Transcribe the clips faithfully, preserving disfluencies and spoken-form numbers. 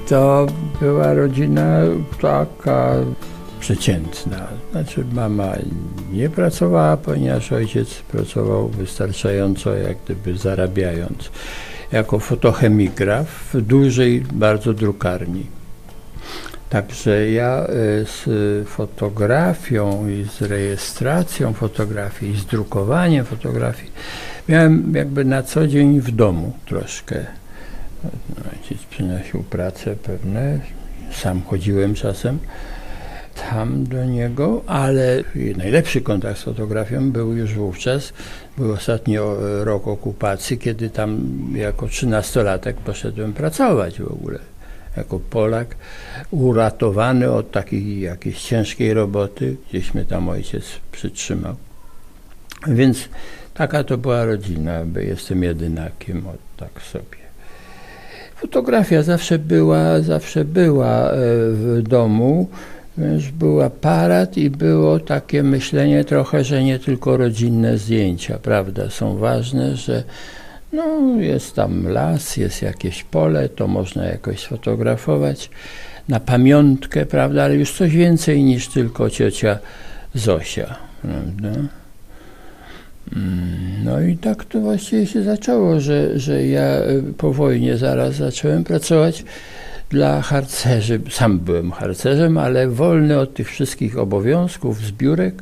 To była rodzina taka przeciętna. Znaczy mama nie pracowała, ponieważ ojciec pracował wystarczająco, jak gdyby zarabiając, jako fotochemigraf w dużej bardzo drukarni. Także ja z fotografią i z rejestracją fotografii i z drukowaniem fotografii miałem jakby na co dzień w domu troszkę. Ojciec przynosił pracę pewne, sam chodziłem czasem tam do niego, ale najlepszy kontakt z fotografią był już wówczas, był ostatni rok okupacji, kiedy tam jako trzynastolatek poszedłem pracować w ogóle. Jako Polak, uratowany od takiej jakiejś ciężkiej roboty, gdzieś mnie tam ojciec przytrzymał. Więc taka to była rodzina, bo jestem jedynakiem, od tak sobie. Fotografia zawsze była, zawsze była w domu, więc był aparat i było takie myślenie trochę, że nie tylko rodzinne zdjęcia, prawda, są ważne, że no, jest tam las, jest jakieś pole, to można jakoś sfotografować na pamiątkę, prawda, ale już coś więcej niż tylko ciocia Zosia, prawda. No i tak to właściwie się zaczęło, że, że ja po wojnie zaraz zacząłem pracować dla harcerzy. Sam byłem harcerzem, ale wolny od tych wszystkich obowiązków, zbiórek,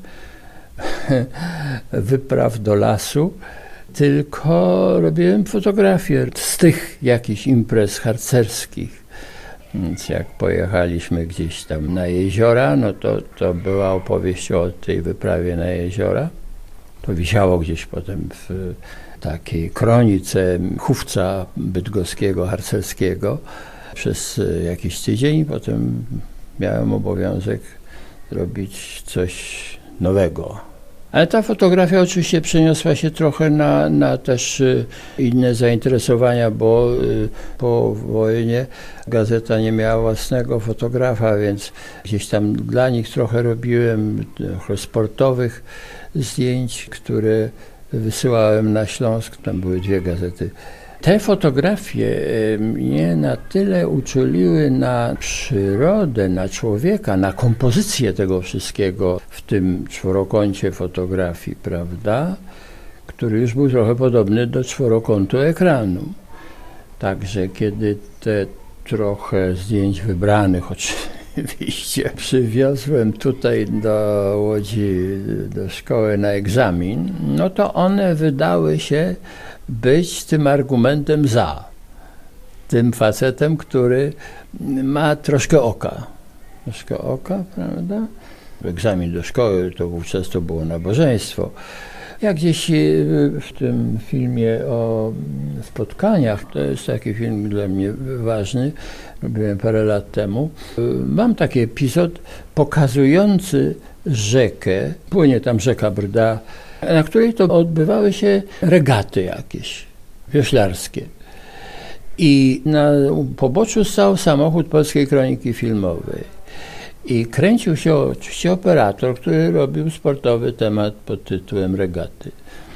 wypraw do lasu. Tylko robiłem fotografie z tych jakichś imprez harcerskich. Więc jak pojechaliśmy gdzieś tam na jeziora, no to, to była opowieść o tej wyprawie na jeziora. To wisiało gdzieś potem w takiej kronice chówca bydgoskiego, harcerskiego przez jakiś tydzień. Potem miałem obowiązek robić coś nowego. Ale ta fotografia oczywiście przeniosła się trochę na, na też inne zainteresowania, bo po wojnie gazeta nie miała własnego fotografa, więc gdzieś tam dla nich trochę robiłem, trochę sportowych zdjęć, które wysyłałem na Śląsk. Tam były dwie gazety. Te fotografie mnie na tyle uczuliły na przyrodę, na człowieka, na kompozycję tego wszystkiego w tym czworokącie fotografii, prawda, który już był trochę podobny do czworokątu ekranu. Także kiedy te trochę zdjęć wybranych oczywiście przywiozłem tutaj do Łodzi, do szkoły na egzamin, no to one wydały się być tym argumentem za, tym facetem, który ma troszkę oka. Troszkę oka, prawda? Egzamin do szkoły to wówczas to było nabożeństwo. Jak gdzieś w tym filmie o spotkaniach, to jest taki film dla mnie ważny, robiłem parę lat temu, mam taki epizod pokazujący rzekę, płynie tam rzeka Brda, na której to odbywały się regaty jakieś wioślarskie. I na poboczu stał samochód Polskiej Kroniki Filmowej. I kręcił się oczywiście operator, który robił sportowy temat pod tytułem regaty.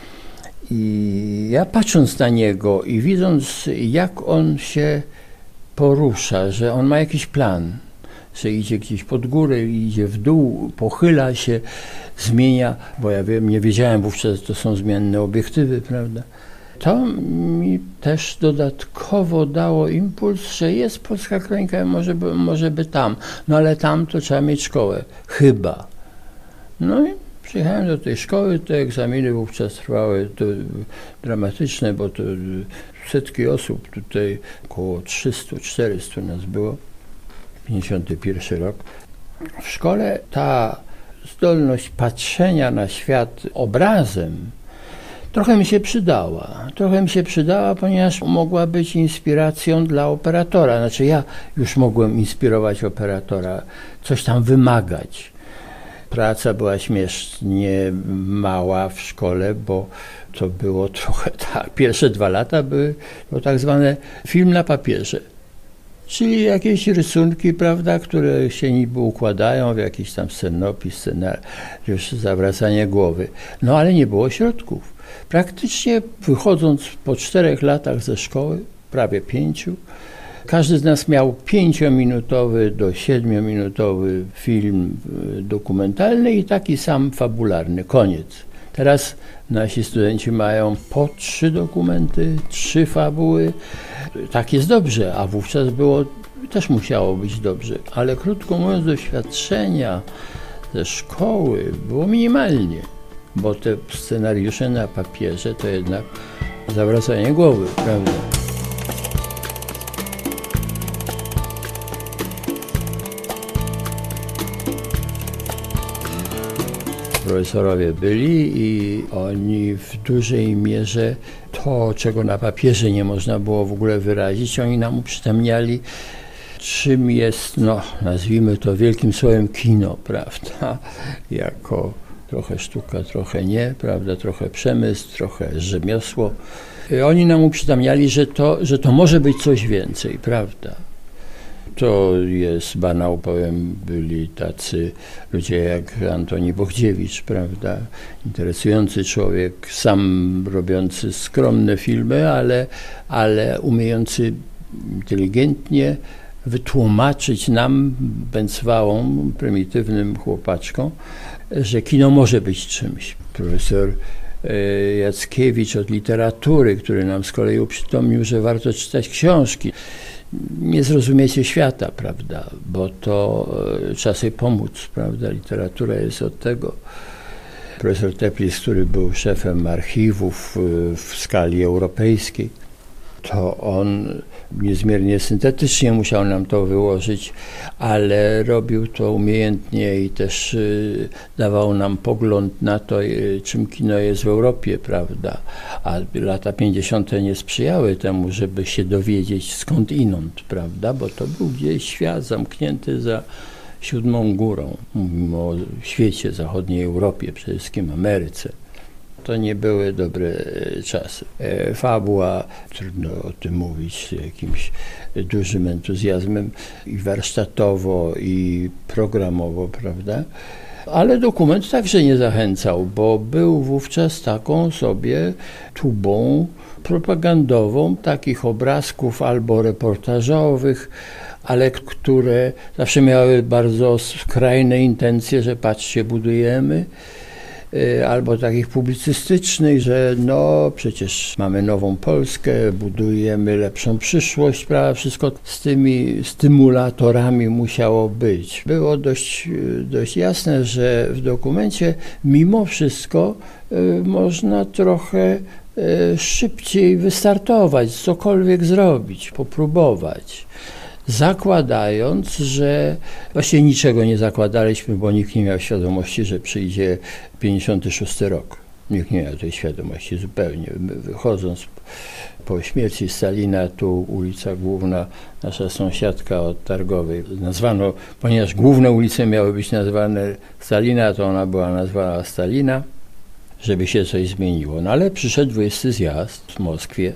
I ja patrząc na niego i widząc, jak on się porusza, że on ma jakiś plan, że idzie gdzieś pod górę, idzie w dół, pochyla się, zmienia, bo ja wiem, nie wiedziałem wówczas, że to są zmienne obiektywy, prawda? To mi też dodatkowo dało impuls, że jest Polska Kronika, może by, może by tam, no ale tam to trzeba mieć szkołę, chyba. No i przyjechałem do tej szkoły, te egzaminy wówczas trwały to dramatyczne, bo to setki osób, tutaj około trzysta czterysta nas było, pięćdziesiąty pierwszy rok. W szkole ta zdolność patrzenia na świat obrazem trochę mi się przydała. Trochę mi się przydała, ponieważ mogła być inspiracją dla operatora. Znaczy ja już mogłem inspirować operatora, coś tam wymagać. Praca była śmiesznie mała w szkole, bo to było trochę tak. Pierwsze dwa lata były to tak zwane film na papierze. Czyli jakieś rysunki, prawda, które się niby układają w jakiś tam scenopis, scenariusz, zawracanie głowy. No ale nie było środków. Praktycznie wychodząc po czterech latach ze szkoły, prawie pięciu, Każdy z nas miał pięciominutowy do siedmiominutowy film dokumentalny i taki sam fabularny. Koniec. Teraz nasi studenci mają po trzy dokumenty, trzy fabuły. Tak jest dobrze, a wówczas było, też musiało być dobrze. Ale krótko mówiąc, doświadczenia ze szkoły było minimalnie, bo te scenariusze na papierze to jednak zawracanie głowy, prawda? Profesorowie byli i oni w dużej mierze to, czego na papierze nie można było w ogóle wyrazić, oni nam uprzytomniali, czym jest, no nazwijmy to wielkim słowem kino, prawda, jako trochę sztuka, trochę nie, prawda, trochę przemysł, trochę rzemiosło. I oni nam uprzytomniali, że to, że to może być coś więcej, prawda. To jest banał, powiem, byli tacy ludzie jak Antoni Bochdziewicz, prawda, interesujący człowiek, sam robiący skromne filmy, ale, ale umiejący inteligentnie wytłumaczyć nam, bęcwałom, prymitywnym chłopaczkom, że kino może być czymś. Profesor Jackiewicz od literatury, który nam z kolei uprzytomnił, że warto czytać książki. Nie zrozumiecie świata, prawda, bo to trzeba sobie pomóc, prawda, literatura jest od tego. Profesor Teplis, który był szefem archiwów w skali europejskiej, to on niezmiernie syntetycznie musiał nam to wyłożyć, ale robił to umiejętnie i też y, dawał nam pogląd na to, y, czym kino jest w Europie, prawda? A lata pięćdziesiąte nie sprzyjały temu, żeby się dowiedzieć skądinąd, prawda? Bo to był gdzieś świat zamknięty za siódmą górą. Mówimy o świecie, zachodniej Europie, przede wszystkim Ameryce. To nie były dobre czasy. Fabuła, trudno o tym mówić z jakimś dużym entuzjazmem i warsztatowo, i programowo, prawda? Ale dokument także nie zachęcał, bo był wówczas taką sobie tubą propagandową takich obrazków albo reportażowych, ale które zawsze miały bardzo skrajne intencje, że patrzcie, budujemy, albo takich publicystycznych, że no przecież mamy nową Polskę, budujemy lepszą przyszłość, prawda? Wszystko z tymi stymulatorami musiało być. Było dość, dość jasne, że w dokumencie mimo wszystko y, można trochę y, szybciej wystartować, cokolwiek zrobić, popróbować. Zakładając, że właściwie niczego nie zakładaliśmy, bo nikt nie miał świadomości, że przyjdzie pięćdziesiąty szósty rok. Nikt nie miał tej świadomości zupełnie. Wychodząc po śmierci Stalina, tu ulica Główna, nasza sąsiadka od Targowej, nazwano, ponieważ główne ulice miały być nazwane Stalina, to ona była nazwana Stalina, żeby się coś zmieniło. No ale przyszedł dwudziesty zjazd w Moskwie.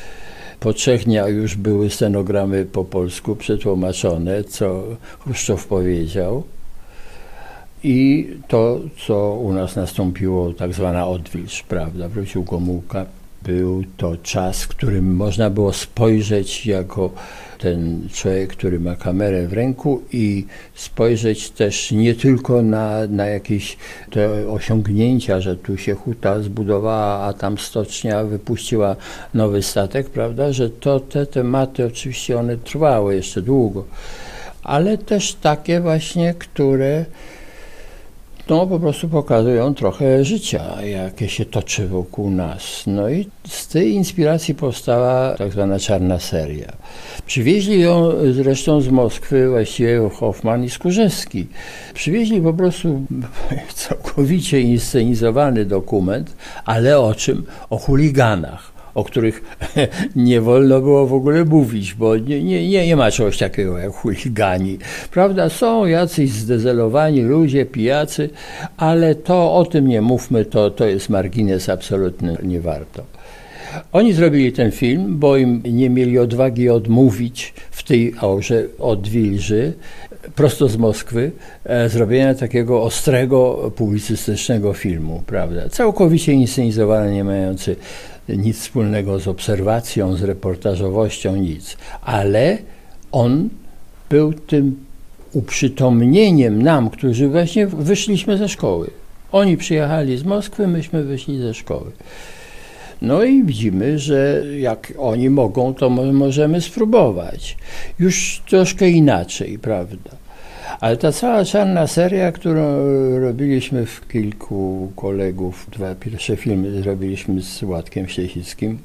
Po trzech dniach już były stenogramy po polsku przetłumaczone, co Chruszczow powiedział. I to, co u nas nastąpiło, tak zwana odwilż, prawda, wrócił Gomułka. Był to czas, w którym można było spojrzeć jako ten człowiek, który ma kamerę w ręku i spojrzeć też nie tylko na, na jakieś te osiągnięcia, że tu się huta zbudowała, a tam stocznia wypuściła nowy statek, prawda, że to te tematy oczywiście one trwały jeszcze długo, ale też takie właśnie, które no po prostu pokazują trochę życia, jakie się toczy wokół nas. No i z tej inspiracji powstała tak zwana czarna seria. Przywieźli ją zresztą z Moskwy właściwie Hoffman i Skórzewski. Przywieźli po prostu całkowicie inscenizowany dokument, ale o czym? O chuliganach, o których nie wolno było w ogóle mówić, bo nie, nie, nie, nie ma czegoś takiego jak chuligani. Prawda, są jacyś zdezelowani ludzie, pijacy, ale to o tym nie mówmy, to, to jest margines absolutny, nie warto. Oni zrobili ten film, bo im nie mieli odwagi odmówić w tej aurze odwilży, prosto z Moskwy, e, zrobienia takiego ostrego, publicystycznego filmu, prawda, całkowicie inscenizowany, nie mający nic wspólnego z obserwacją, z reportażowością, nic, ale on był tym uprzytomnieniem nam, którzy właśnie wyszliśmy ze szkoły. Oni przyjechali z Moskwy, myśmy wyszli ze szkoły. No i widzimy, że jak oni mogą, to możemy spróbować. Już troszkę inaczej, prawda? Ale ta cała czarna seria, którą robiliśmy w kilku kolegów, dwa pierwsze filmy zrobiliśmy z Władkiem Ślesickim,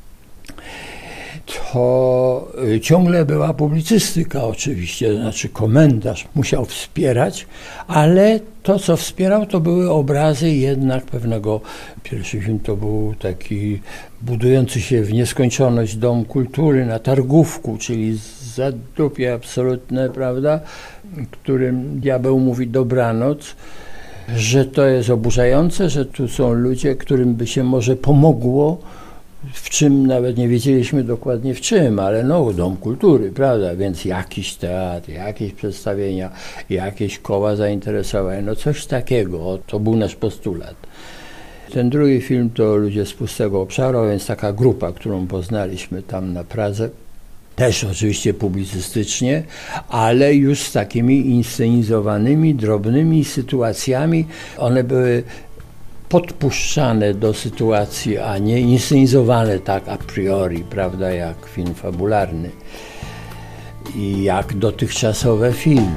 to ciągle była publicystyka oczywiście, to znaczy komentarz musiał wspierać, ale to, co wspierał, to były obrazy jednak pewnego, pierwszy film to był taki budujący się w nieskończoność Dom Kultury na Targówku, czyli zadupie absolutne, prawda, którym diabeł mówi dobranoc, że to jest oburzające, że tu są ludzie, którym by się może pomogło, w czym nawet nie wiedzieliśmy dokładnie w czym, ale no Dom Kultury, prawda, więc jakiś teatr, jakieś przedstawienia, jakieś koła zainteresowań, no coś takiego, to był nasz postulat. Ten drugi film to Ludzie z pustego obszaru, więc taka grupa, którą poznaliśmy tam na Pradze, też oczywiście publicystycznie, ale już z takimi inscenizowanymi, drobnymi sytuacjami. One były podpuszczane do sytuacji, a nie inscenizowane tak a priori, prawda, jak film fabularny i jak dotychczasowe filmy.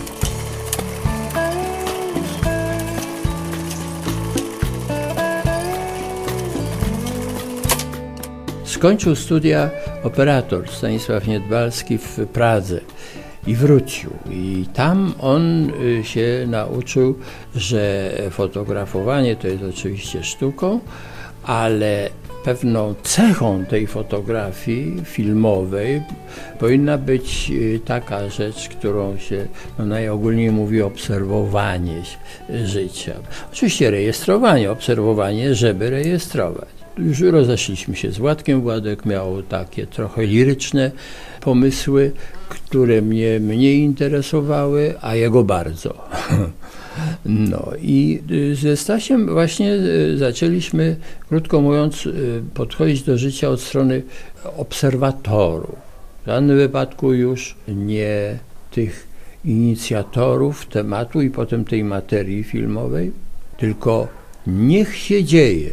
Skończył studia operator Stanisław Niedbalski w Pradze i wrócił. I tam on się nauczył, że fotografowanie to jest oczywiście sztuką, ale pewną cechą tej fotografii filmowej powinna być taka rzecz, którą się no, najogólniej mówi obserwowanie życia. Oczywiście rejestrowanie, obserwowanie, żeby rejestrować. Już rozeszliśmy się z Władkiem. Władek miał takie trochę liryczne pomysły, które mnie mniej interesowały, a jego bardzo. No i ze Stasiem właśnie zaczęliśmy, krótko mówiąc, podchodzić do życia od strony obserwatorów. W żadnym wypadku już nie tych inicjatorów tematu i potem tej materii filmowej, tylko niech się dzieje.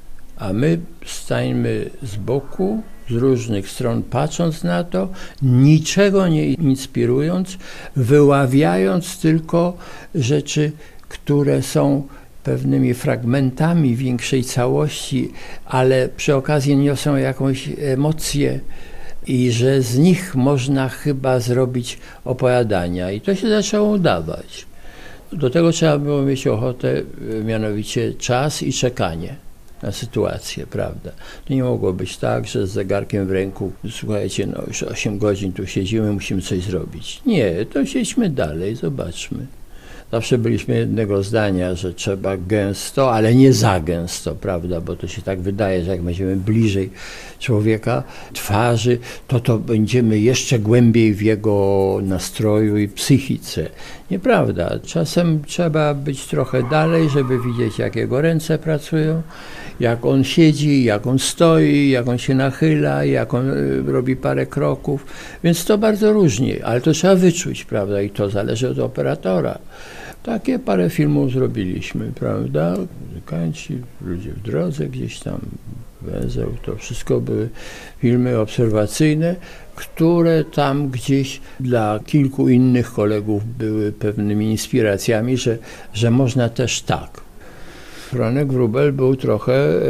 A my stańmy z boku, z różnych stron patrząc na to, niczego nie inspirując, wyławiając tylko rzeczy, które są pewnymi fragmentami większej całości, ale przy okazji niosą jakąś emocję i że z nich można chyba zrobić opowiadania. I to się zaczęło udawać. Do tego trzeba było mieć ochotę, mianowicie czas i czekanie na sytuację, prawda. To nie mogło być tak, że z zegarkiem w ręku, słuchajcie, no już osiem godzin tu siedzimy, musimy coś zrobić. Nie, to siedźmy dalej, zobaczmy. Zawsze byliśmy jednego zdania, że trzeba gęsto, ale nie za gęsto, prawda, bo to się tak wydaje, że jak będziemy bliżej człowieka, twarzy, to to będziemy jeszcze głębiej w jego nastroju i psychice. Nieprawda. Czasem trzeba być trochę dalej, żeby widzieć, jak jego ręce pracują, jak on siedzi, jak on stoi, jak on się nachyla, jak on robi parę kroków. Więc to bardzo różnie, ale to trzeba wyczuć, prawda, i to zależy od operatora. Takie parę filmów zrobiliśmy, prawda? Muzykanci, ludzie w drodze gdzieś tam, węzeł, to wszystko były filmy obserwacyjne, które tam gdzieś dla kilku innych kolegów były pewnymi inspiracjami, że, że można też tak. Franek Wróbel był trochę e,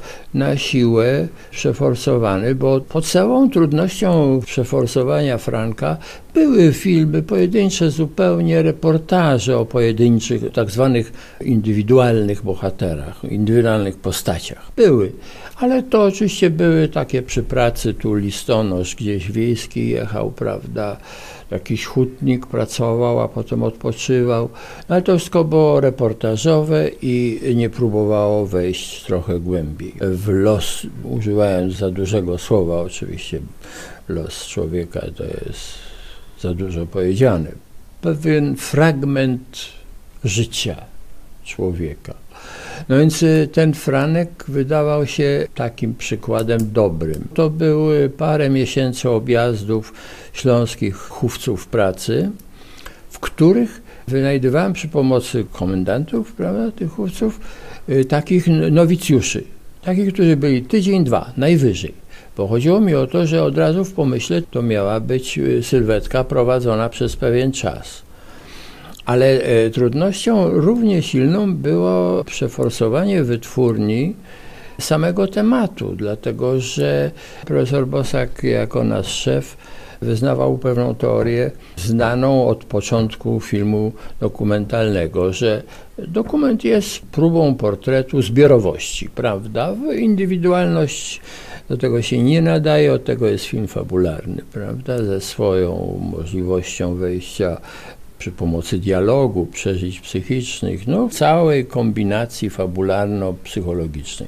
na siłę przeforsowany, bo podstawową trudnością przeforsowania Franka były filmy pojedyncze, zupełnie reportaże o pojedynczych, tak zwanych indywidualnych bohaterach, indywidualnych postaciach. Były, ale to oczywiście były takie przy pracy, tu listonosz gdzieś wiejski jechał, prawda, jakiś hutnik pracował, a potem odpoczywał, ale to wszystko było reportażowe i nie próbowało wejść trochę głębiej w los, używając za dużego słowa oczywiście, los człowieka to jest za dużo powiedziane. Pewien fragment życia człowieka. No więc ten Franek wydawał się takim przykładem dobrym. To były parę miesięcy objazdów śląskich chówców pracy, w których wynajdywałem przy pomocy komendantów, prawda, tych chówców, takich nowicjuszy, takich, którzy byli tydzień, dwa, najwyżej. Bo chodziło mi o to, że od razu w pomyśle to miała być sylwetka prowadzona przez pewien czas. Ale e, trudnością równie silną było przeforsowanie wytwórni samego tematu, dlatego że profesor Bosak jako nasz szef wyznawał pewną teorię znaną od początku filmu dokumentalnego, że dokument jest próbą portretu zbiorowości, prawda? Indywidualność do tego się nie nadaje, od tego jest film fabularny, prawda? Ze swoją możliwością wejścia przy pomocy dialogu, przeżyć psychicznych, no całej kombinacji fabularno-psychologicznej.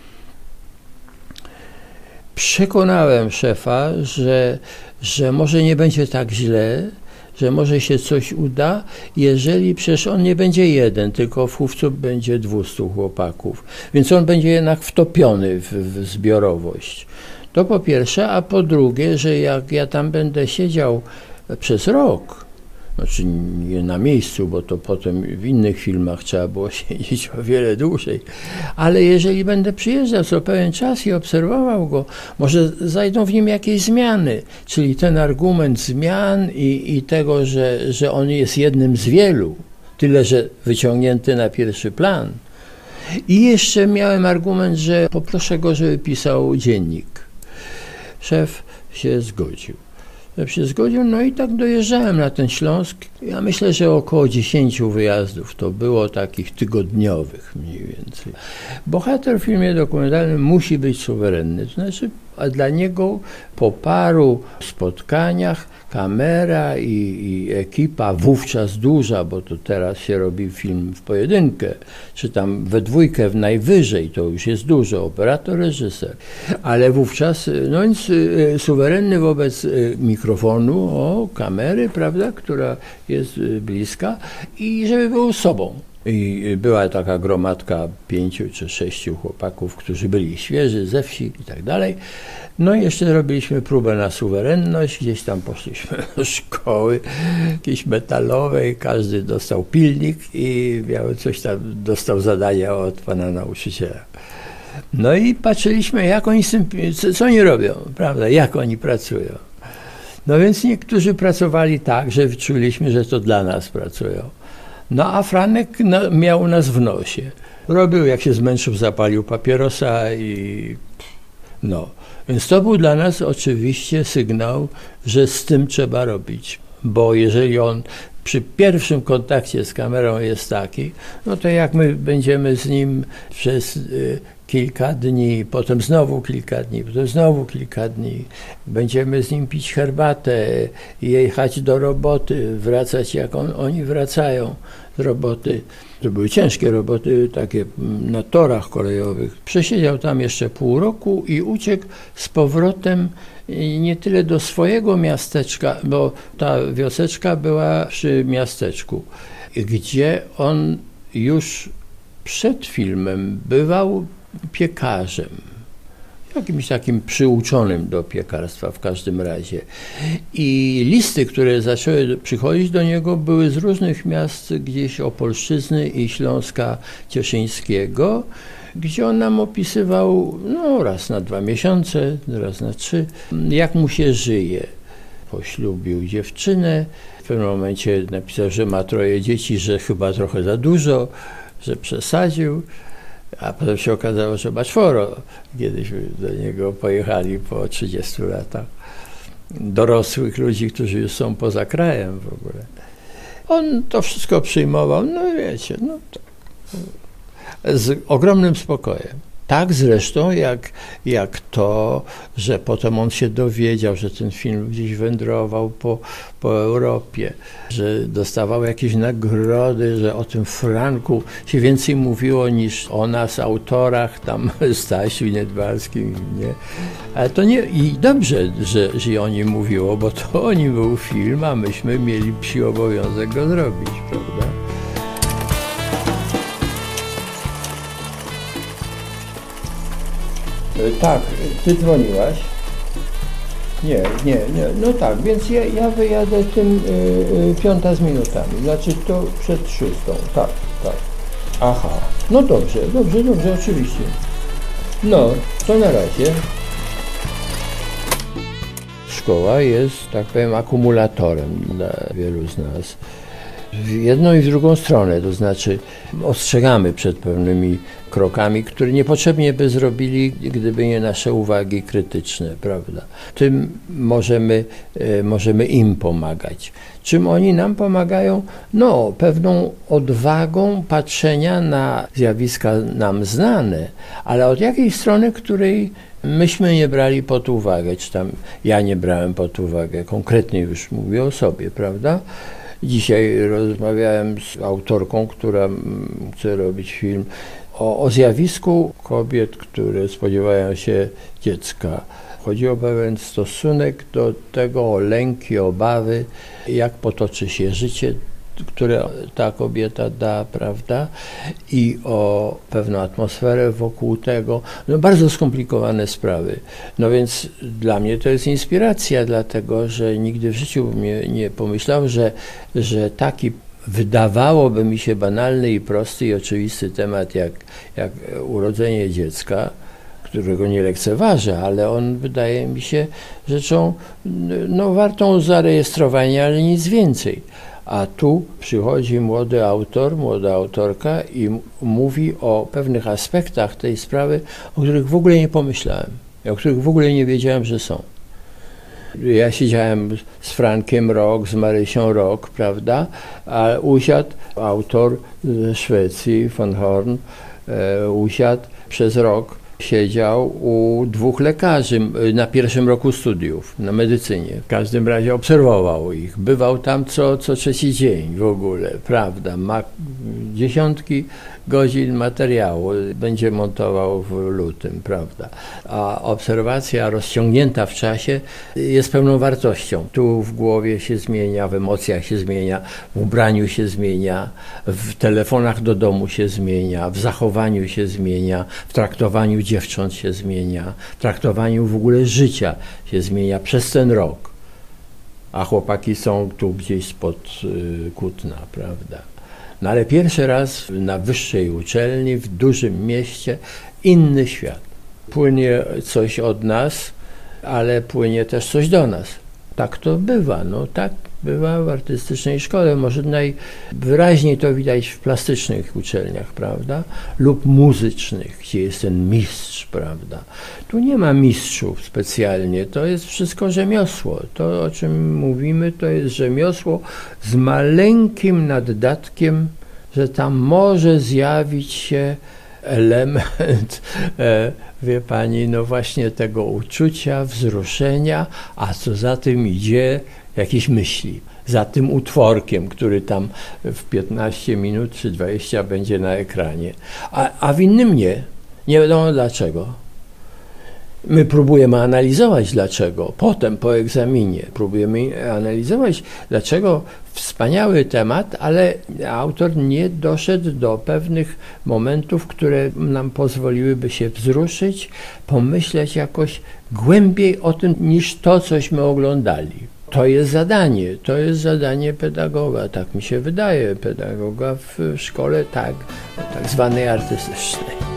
Przekonałem szefa, że, że może nie będzie tak źle, że może się coś uda, jeżeli przecież on nie będzie jeden, tylko w chówcu będzie dwustu chłopaków. Więc on będzie jednak wtopiony w, w zbiorowość. To po pierwsze, a po drugie, że jak ja tam będę siedział przez rok, znaczy nie na miejscu, bo to potem w innych filmach trzeba było siedzieć o wiele dłużej, ale jeżeli będę przyjeżdżał co pewien czas i obserwował go, może zajdą w nim jakieś zmiany, czyli ten argument zmian i, i tego, że, że on jest jednym z wielu, tyle że wyciągnięty na pierwszy plan. I jeszcze miałem argument, że poproszę go, żeby pisał dziennik. Szef się zgodził. się zgodził, no i tak dojeżdżałem na ten Śląsk. Ja myślę, że około dziesięciu wyjazdów to było takich tygodniowych mniej więcej. Bohater w filmie dokumentalnym musi być suwerenny, to znaczy, a dla niego po paru spotkaniach kamera i, i ekipa, wówczas duża, bo to teraz się robi film w pojedynkę, czy tam we dwójkę w najwyżej, to już jest dużo, operator, reżyser, ale wówczas, no więc suwerenny wobec mikrofonu, o, kamery, prawda, która jest bliska i żeby był sobą. I była taka gromadka pięciu czy sześciu chłopaków, którzy byli świeży, ze wsi i tak dalej. No i jeszcze robiliśmy próbę na suwerenność, gdzieś tam poszliśmy do szkoły jakiejś metalowej, każdy dostał pilnik i miał coś tam, dostał zadania od pana nauczyciela. No i patrzyliśmy, jak oni z tym, co, co oni robią, prawda, jak oni pracują. No więc niektórzy pracowali tak, że wyczuliśmy, że to dla nas pracują. No a Franek na, miał nas w nosie. Robił, jak się zmęczył, zapalił papierosa i no. Więc to był dla nas oczywiście sygnał, że z tym trzeba robić. Bo jeżeli on przy pierwszym kontakcie z kamerą jest taki, no to jak my będziemy z nim przez y, kilka dni, potem znowu kilka dni, potem znowu kilka dni, będziemy z nim pić herbatę, jechać do roboty, wracać jak on, oni wracają z roboty. To były ciężkie roboty, takie na torach kolejowych. Przesiedział tam jeszcze pół roku i uciekł z powrotem nie tyle do swojego miasteczka, bo ta wioseczka była przy miasteczku, gdzie on już przed filmem bywał piekarzem. Jakimś takim przyuczonym do piekarstwa w każdym razie. I listy, które zaczęły przychodzić do niego, były z różnych miast, gdzieś Opolszczyzny i Śląska Cieszyńskiego, gdzie on nam opisywał no, raz na dwa miesiące, raz na trzy, jak mu się żyje. Poślubił dziewczynę, w pewnym momencie napisał, że ma troje dzieci, że chyba trochę za dużo, że przesadził. A potem się okazało, że ma czworo. Kiedyś do niego pojechali po trzydziestu latach. Dorosłych ludzi, którzy już są poza krajem w ogóle. On to wszystko przyjmował, no wiecie, no tak, z ogromnym spokojem. Tak zresztą jak, jak to, że potem on się dowiedział, że ten film gdzieś wędrował po, po Europie, że dostawał jakieś nagrody, że o tym Franku się więcej mówiło niż o nas, autorach, tam Stasiu Niedbalskim, nie? Ale to nie, i dobrze, że, że o nim mówiło, bo to o nim był film, a myśmy mieli psi obowiązek go zrobić, prawda? Tak, ty dzwoniłaś? Nie, nie, nie, no tak, więc ja, ja wyjadę tym y, y, piąta z minutami, znaczy to przed szóstą, tak, tak. Aha, no dobrze, dobrze, dobrze, oczywiście. No, to na razie. Szkoła jest, tak powiem, akumulatorem dla wielu z nas. W jedną i w drugą stronę, to znaczy ostrzegamy przed pewnymi krokami, które niepotrzebnie by zrobili, gdyby nie nasze uwagi krytyczne, prawda? Tym możemy, możemy im pomagać. Czym oni nam pomagają? No, pewną odwagą patrzenia na zjawiska nam znane, ale od jakiejś strony, której myśmy nie brali pod uwagę, czy tam ja nie brałem pod uwagę, konkretnie już mówię o sobie, prawda? Dzisiaj rozmawiałem z autorką, która chce robić film o, o zjawisku kobiet, które spodziewają się dziecka. Chodzi o pewien stosunek do tego, o lęki, obawy, jak potoczy się życie, które ta kobieta da, prawda, i o pewną atmosferę wokół tego, no bardzo skomplikowane sprawy. No więc dla mnie to jest inspiracja, dlatego że nigdy w życiu bym nie, nie pomyślał, że, że taki wydawałoby mi się banalny i prosty i oczywisty temat jak, jak urodzenie dziecka, którego nie lekceważę, ale on wydaje mi się rzeczą no, wartą zarejestrowania, ale nic więcej. A tu przychodzi młody autor, młoda autorka i mówi o pewnych aspektach tej sprawy, o których w ogóle nie pomyślałem, o których w ogóle nie wiedziałem, że są. Ja siedziałem z Frankiem Rok, z Marysią Rok, prawda, a usiadł autor ze Szwecji, von Horn, e, usiadł przez rok, siedział u dwóch lekarzy na pierwszym roku studiów na medycynie. W każdym razie obserwował ich. Bywał tam co, co trzeci dzień w ogóle, prawda. Ma dziesiątki godzin materiału. Będzie montował w lutym, prawda. A obserwacja rozciągnięta w czasie jest pełną wartością. Tu w głowie się zmienia, w emocjach się zmienia, w ubraniu się zmienia, w telefonach do domu się zmienia, w zachowaniu się zmienia, w traktowaniu dziewcząt się zmienia, w traktowaniu w ogóle życia się zmienia przez ten rok. A chłopaki są tu gdzieś spod y, Kutna, prawda. No ale pierwszy raz na wyższej uczelni, w dużym mieście, inny świat. Płynie coś od nas, ale płynie też coś do nas. Tak to bywa, no tak bywa w artystycznej szkole. Może najwyraźniej to widać w plastycznych uczelniach, prawda? Lub muzycznych, gdzie jest ten mistrz, prawda? Tu nie ma mistrzów specjalnie, to jest wszystko rzemiosło. To, o czym mówimy, to jest rzemiosło z maleńkim naddatkiem, że tam może zjawić się element, e, wie pani, no właśnie tego uczucia, wzruszenia, a co za tym idzie, jakieś myśli. Za tym utworkiem, który tam w piętnaście minut czy dwadzieścia będzie na ekranie. A, a w innym nie. Nie wiadomo dlaczego. My próbujemy analizować dlaczego. Potem po egzaminie próbujemy analizować dlaczego. Wspaniały temat, ale autor nie doszedł do pewnych momentów, które nam pozwoliłyby się wzruszyć, pomyśleć jakoś głębiej o tym niż to, cośmy oglądali. To jest zadanie, to jest zadanie pedagoga, tak mi się wydaje, pedagoga w szkole tak, tak zwanej artystycznej.